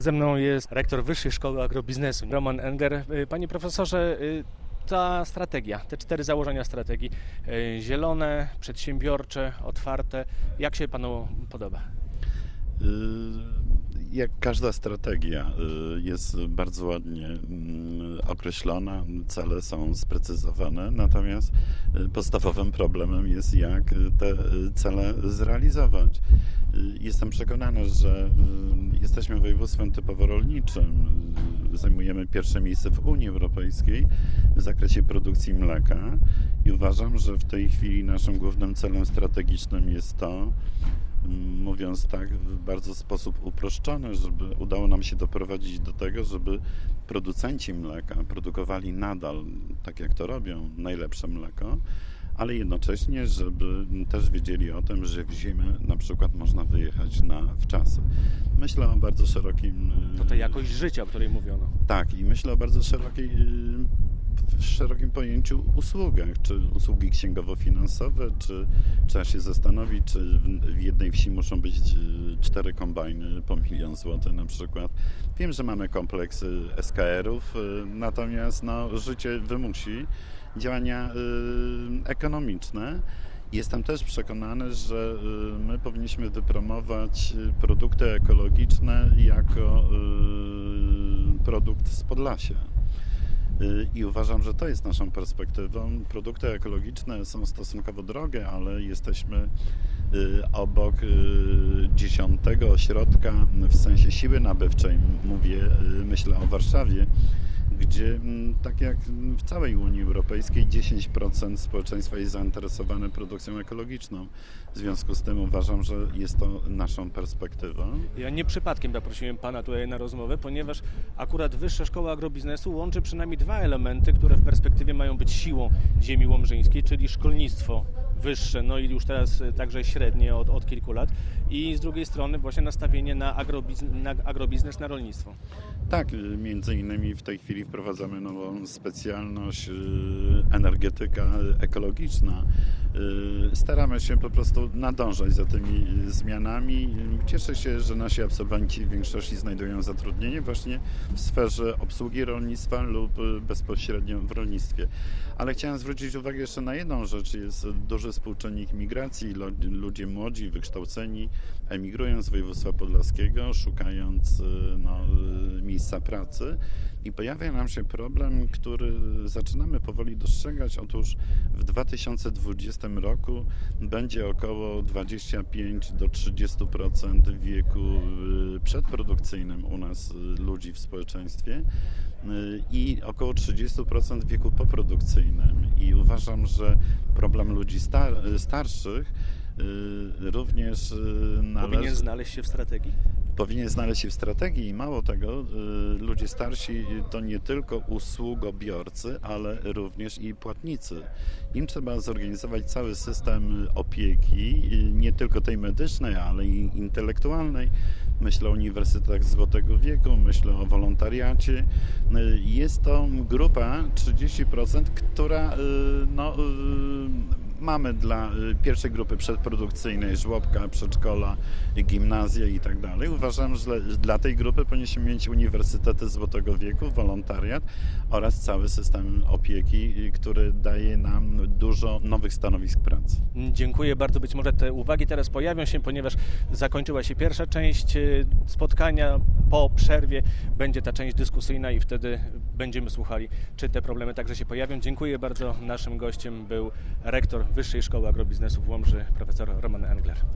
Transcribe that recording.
Ze mną jest rektor Wyższej Szkoły Agrobiznesu, Roman Engler. Panie profesorze, ta strategia, te 4 założenia strategii, zielone, przedsiębiorcze, otwarte, jak się panu podoba? Jak każda strategia jest bardzo ładnie określona, cele są sprecyzowane, natomiast podstawowym problemem jest, jak te cele zrealizować. Jestem przekonany, że jesteśmy województwem typowo rolniczym. Zajmujemy pierwsze miejsce w Unii Europejskiej w zakresie produkcji mleka i uważam, że w tej chwili naszym głównym celem strategicznym jest to, mówiąc tak w bardzo sposób uproszczony, żeby udało nam się doprowadzić do tego, żeby producenci mleka produkowali nadal, tak jak to robią, najlepsze mleko, ale jednocześnie, żeby też wiedzieli o tym, że w zimę na przykład można wyjechać w czasy. Myślę o bardzo szerokim... To ta jakość życia, o której mówiono. Tak, i myślę o bardzo w szerokim pojęciu usługach, czy usługi księgowo-finansowe, czy trzeba się zastanowić, czy w jednej wsi muszą być 4 kombajny po 1 000 000 złotych na przykład. Wiem, że mamy kompleks SKR-ów, natomiast życie wymusi działania ekonomiczne. Jestem też przekonany, że my powinniśmy wypromować produkty ekologiczne jako produkt z Podlasia. I uważam, że to jest naszą perspektywą. Produkty ekologiczne są stosunkowo drogie, ale jesteśmy obok 10. ośrodka w sensie siły nabywczej. Myślę o Warszawie, gdzie tak jak w całej Unii Europejskiej 10% społeczeństwa jest zainteresowane produkcją ekologiczną. W związku z tym uważam, że jest to naszą perspektywą. Ja nie przypadkiem zaprosiłem pana tutaj na rozmowę, ponieważ akurat Wyższa Szkoła Agrobiznesu łączy przynajmniej 2 elementy, które w perspektywie mają być siłą ziemi łomżyńskiej, czyli szkolnictwo wyższe, no i już teraz także średnie od kilku lat, i z drugiej strony właśnie nastawienie na agrobiznes, na rolnictwo. Tak, między innymi w tej chwili wprowadzamy nową specjalność energetyka ekologiczna. Staramy się po prostu nadążać za tymi zmianami. Cieszę się, że nasi absolwenci w większości znajdują zatrudnienie właśnie w sferze obsługi rolnictwa lub bezpośrednio w rolnictwie. Ale chciałem zwrócić uwagę jeszcze na jedną rzecz. Jest duży współczynnik migracji. Ludzie młodzi, wykształceni emigrują z województwa podlaskiego, szukając miejsca pracy. I pojawia nam się problem, który zaczynamy powoli dostrzegać. Otóż w 2020 roku będzie około 25 do 30% w wieku przedprodukcyjnym u nas ludzi w społeczeństwie i około 30% w wieku poprodukcyjnym. I uważam, że problem ludzi starszych również powinien znaleźć się w strategii? Powinien znaleźć się w strategii i mało tego, ludzie starsi to nie tylko usługobiorcy, ale również i płatnicy. Im trzeba zorganizować cały system opieki, nie tylko tej medycznej, ale i intelektualnej. Myślę o uniwersytetach Złotego Wieku, myślę o wolontariacie. Jest to grupa 30%, która mamy dla pierwszej grupy przedprodukcyjnej, żłobka, przedszkola, gimnazja i tak dalej. Uważam, że dla tej grupy powinniśmy mieć uniwersytety Złotego Wieku, wolontariat oraz cały system opieki, który daje nam dużo nowych stanowisk pracy. Dziękuję bardzo. Być może te uwagi teraz pojawią się, ponieważ zakończyła się pierwsza część spotkania. Po przerwie będzie ta część dyskusyjna i wtedy będziemy słuchali, czy te problemy także się pojawią. Dziękuję bardzo. Naszym gościem był rektor Wyższej Szkoły Agrobiznesu w Łomży, profesor Roman Engler.